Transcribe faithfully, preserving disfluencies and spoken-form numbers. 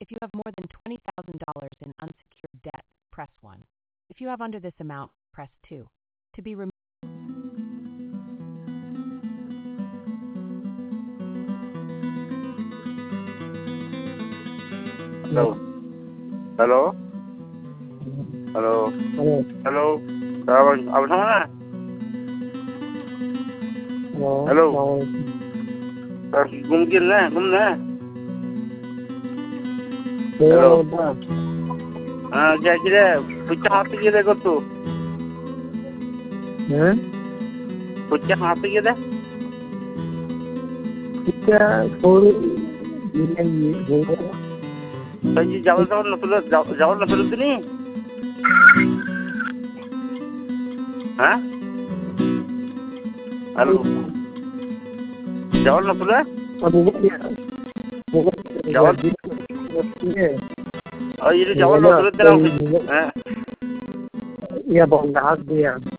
If you have more than twenty thousand dollars in unsecured debt, press one. If you have under this amount, press two. To be removed. Hello. Hello. Hello. Hello. Hello. Abang, abang sama mana? Hello. Hello. Hello. Mungkin lah, mungkin. Hello. Ah, क्या किधर? कुछ हाथ से किधर को तू? हैं? कुछ हाथ से किधर? क्या थोड़ी ये ये तो ये जावल जावल नसुल जावल नसुल तो नहीं? हाँ? हेलो. जावल नसुल है? अब वो क्या? वो जावल? और ये जावल नसुल तेरा हाँ? ये बंगाल दिया